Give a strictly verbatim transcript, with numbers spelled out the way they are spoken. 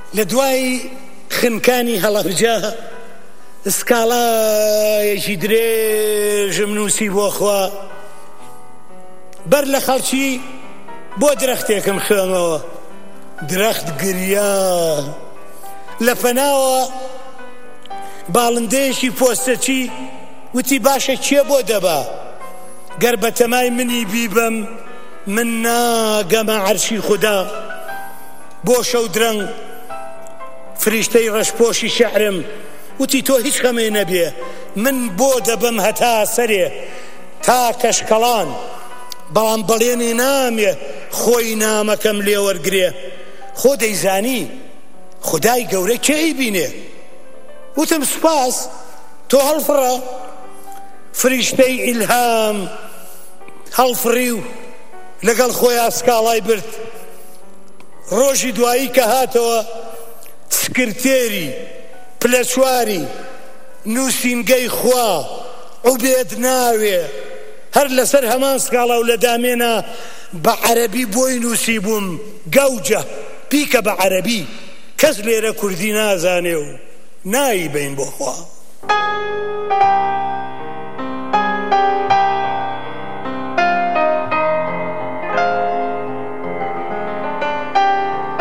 لە دوای خنکانی هەڵەبجە سکاڵایەکی درێژم نووسی بۆ خوا بەر لە خەڵکی بۆ درەختێکم خوێنەوە درەخت گریا لە پەناوە باڵندەیەکی پۆستەچی وتی باشە کێ بۆ دەبا گەر بە تەمای منی بیبەم من ناگەمە عەرشی خودا بۆ شەو درەنگ فریشتەی ڕەشپۆشی شەعرم وتی تۆ هیچ خەمێ نەبێ من بۆ دەبەم هەتا سەرێ تا کەشکەڵان بەڵام بەڵێنی نامێ خۆی نامەکەم لێ وەرگرێ خۆ دەیزانی خودای گەورە کێی بینێ وتم سپاس تۆ هەڵفڕە فریشتەی ئیلهام هەڵفڕی و لەگەڵ خۆی سکاڵای برد ڕۆژی دوایی کە هاتەوە سکرتێری پلەچواری نووسینگەی خوا عوبێد ناوێ هەر لەسەر هەمان سکاڵا و لە دامێنە بە عەرەبی بۆی نووسی بووم گەوجە پیکە بە عەرەبی کەس لێرە کوردی نازانێ و نایی بین بۆ خوا